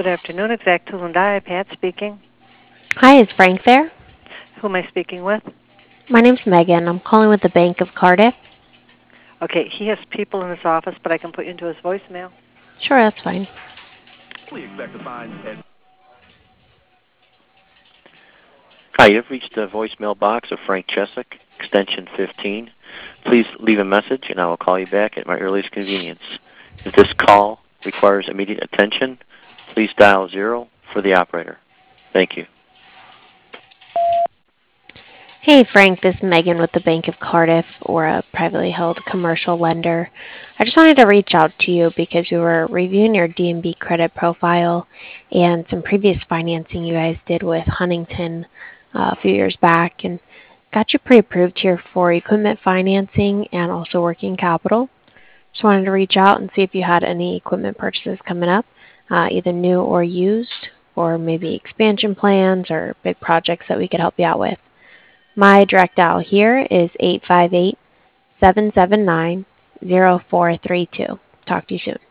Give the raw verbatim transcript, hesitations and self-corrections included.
Good afternoon, Exact Tool and Die. Pat speaking. Hi, is Frank there? Who am I speaking with? My name's Megan. I'm calling with the Bank of Cardiff. Okay, he has people in his office, but I can put you into his voicemail. Sure, that's fine. We expect to find at Hi, you've reached the voicemail box of Frank Chesick, extension fifteen. Please leave a message and I will call you back at my earliest convenience. If this call requires immediate attention, please dial zero for the operator. Thank you. Hey, Frank, this is Megan with the Bank of Cardiff, or a privately held commercial lender. I just wanted to reach out to you because we were reviewing your D and B credit profile and some previous financing you guys did with Huntington uh, a few years back, and got you pre-approved here for equipment financing and also working capital. Just wanted to reach out and see if you had any equipment purchases coming up, uh, either new or used, or maybe expansion plans or big projects that we could help you out with. My direct dial here is eight five eight, seven seven nine, zero four three two. Talk to you soon.